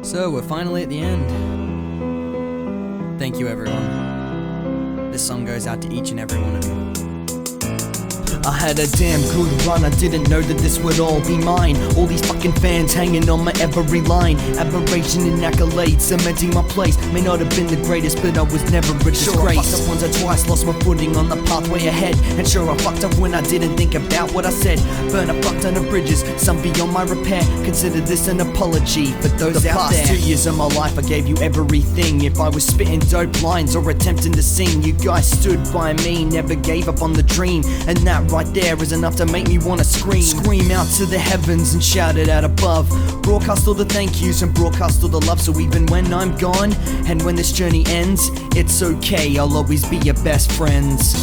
So, we're finally at the end. Thank you, everyone. This song goes out to each and every one of you. I had a damn good run, I didn't know that this would all be mine. All these fucking fans hanging on my every line. Admiration and accolades cementing my place. May not have been the greatest, but I was never a disgrace. Sure, I fucked up once or twice, lost my footing on the pathway ahead. And sure, I fucked up when I didn't think about what I said. Burn a fuck ton of bridges, some beyond my repair. Consider this an apology for those out there. The past 2 years of my life, I gave you everything. If I was spitting dope lines or attempting to sing, you guys stood by me, never gave up on the dream. And that right there is enough to make me wanna scream out to the heavens and shout it out above. Broadcast all the thank yous and broadcast all the love. So even when I'm gone and when this journey ends, it's okay, I'll always be your best friends.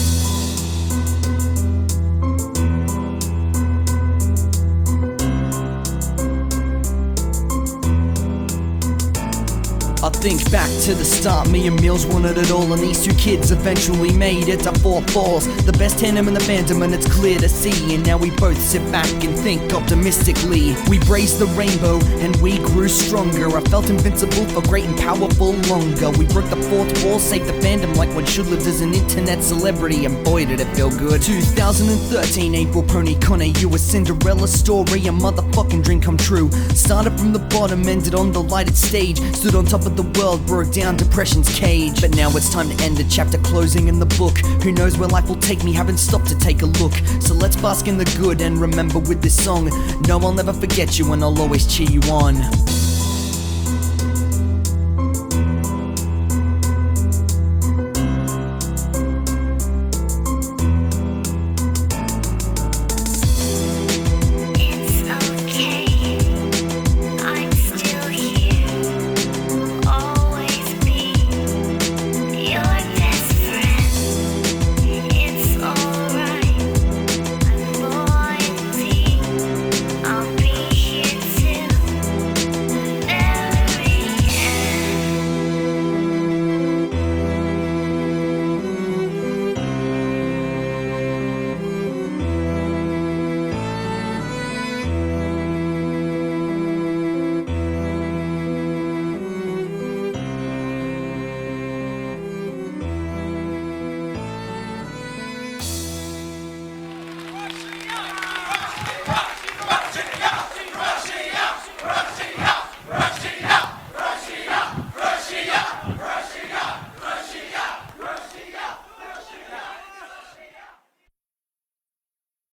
I think back to the start, me and Mills wanted it all, and these two kids eventually made it to 4 falls. The best tandem in the fandom, and it's clear to see. And now we both sit back and think optimistically. We brazed the rainbow and we grew stronger. I felt invincible for great and powerful longer. We broke the 4th wall, saved the fandom like one should lived as an internet celebrity, and boy did it feel good. 2013, April Pony Connor, you a Cinderella story, a motherfucking dream come true. Started from the bottom, ended on the lighted stage, stood on top of the world, broke down depression's cage. But now it's time to end the chapter, closing in the book. Who knows where life will take me, haven't stopped to take a look. So let's bask in the good and remember with this song, no, I'll never forget you and I'll always cheer you on.